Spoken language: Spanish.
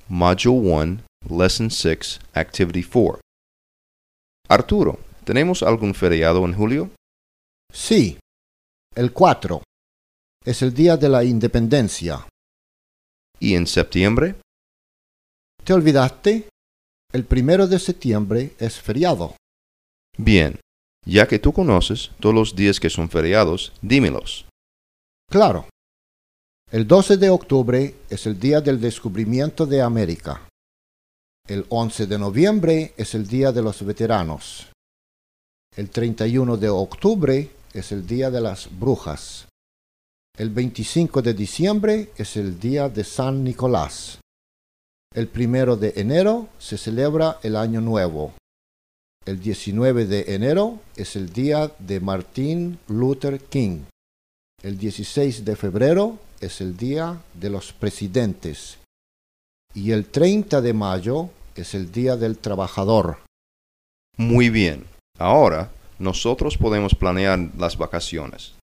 Module 1, Lesson 6, Activity 4. Arturo, ¿tenemos algún feriado en julio? Sí, el 4. Es el día de la independencia. ¿Y en septiembre? ¿Te olvidaste? El 1 de septiembre es feriado. Bien, ya que tú conoces todos los días que son feriados, dímelos. Claro. El 12 de octubre es el día del descubrimiento de América. El 11 de noviembre es el día de los veteranos. El 31 de octubre es el día de las brujas. El 25 de diciembre es el día de San Nicolás. El 1 de enero se celebra el Año Nuevo. El 19 de enero es el día de Martin Luther King. El 16 de febrero es el día de los presidentes. Y el 30 de mayo es el día del trabajador. Muy bien. Ahora, nosotros podemos planear las vacaciones.